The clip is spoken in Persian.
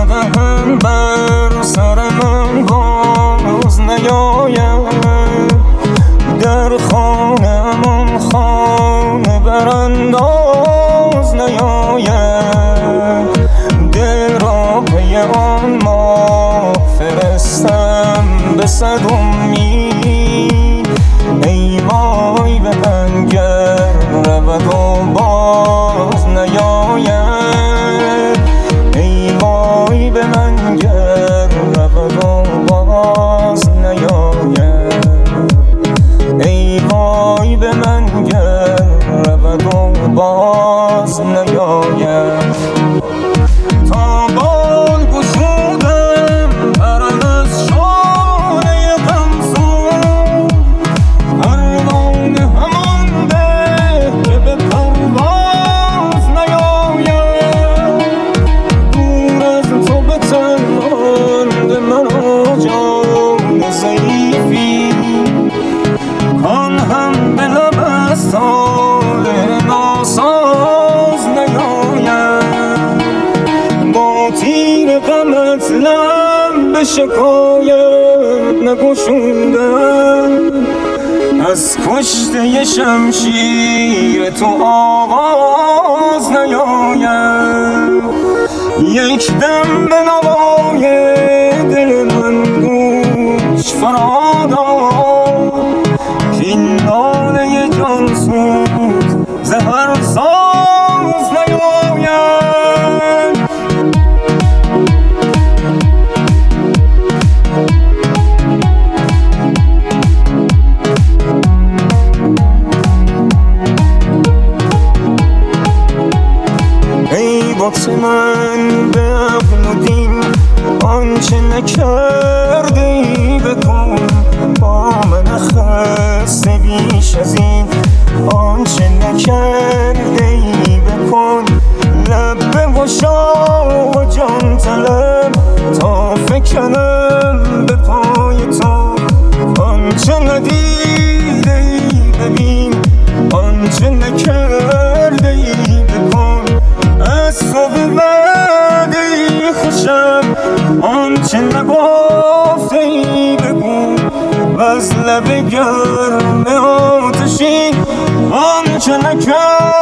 دهن بر سر من باز نیاید، در خانه‌مان خانه برانداز نیاید. دل را پی آن ما فرستم به صد امید، ای وای به من گر رود و باز نیاید، ای وای به من گر رود و باز نیاید، ای وای به من گر رود و باز نیاید. تا بال گشودم پرم از شانه غمزون، پروانه همان ده که به پرواز نیاید. دور از تو به تن مانده مرا جان ضعیفی، کان هم به لب از طالع ناساز نیاید. با تیر غمت لب به شکایت نگشودم، از کشته شمشیر تو آواز نیاید. یک دم به نوای دل من گوش فرادار، کاین ناله جانسوز ز هر ساز نیاید. ای بت من به عقل و دین آنچه نکرده ای بکن، با من خسته بیش از این آنچه نکرده ای بکن. لب بگشا و جان طلب تا فکنم به پای تو، آنچه ندیده ای ببین، آنچه نکرده ای بکن. از تو به وعده ای خوشم آنچه نگفته ای بگو، وز لب گرم آتشین آنچه نکرده